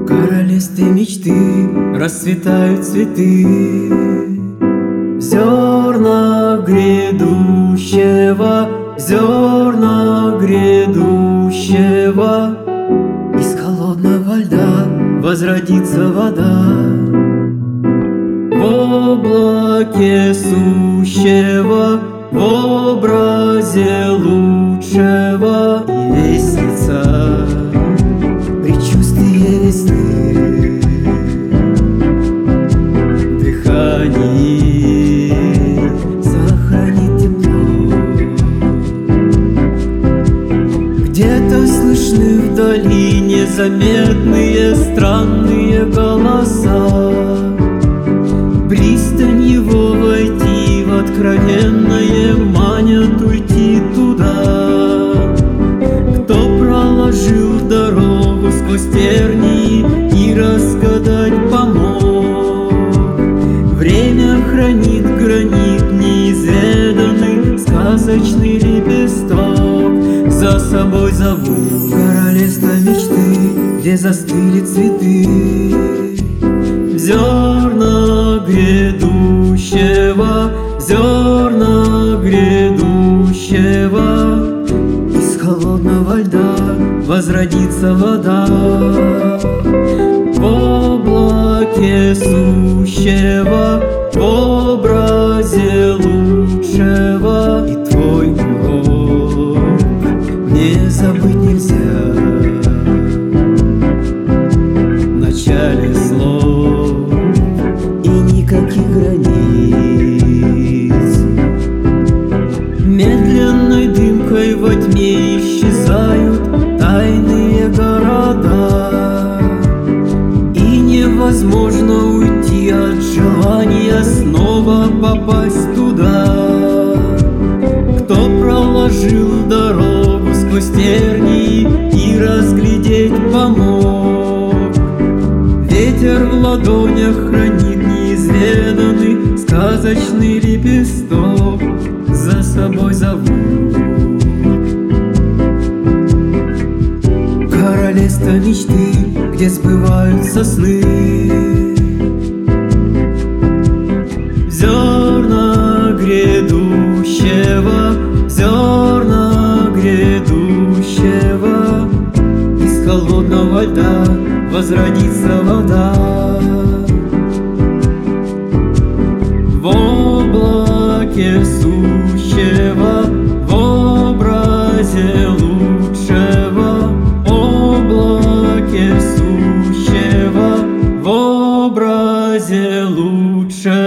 королевстве мечты расцветают цветы. В зернах грядущего, в зернах грядущего из холодного льда возродится вода. В облаке сущего, в образе лучшего весится предчувствие весны. В дыхании сохранит тепло. Где-то слышны вдали незаметные странные голоса. Пристань его войти в откровенное манят уйти туда. Кто проложил дорогу сквозь тернии и разгадать помог. Время хранит гранит неизведанный сказочный лепесток. За собой зову королевство мечты, где застыли цветы. В зернах грядущего, в зернах грядущего из холодного льда возродится вода. В облаке сущего, в образе лучшего и твой урок мне забыть нельзя. В начале слов и никаких границ. Медленной дымкой во тьме исчезают тайные города. И невозможно уйти от желания снова попасть туда. Кто проложил дорогу сквозь тернии и разглядеть помог. Ветер в ладонях хранит неизведанный сказочный лепесток. За собой зову королевство мечты, где сбываются сны. В зернах грядущего, в зернах грядущего из холодного льда возродится вода. В облаке сущего, в образе лучшего, в облаке сущего, в образе лучшего.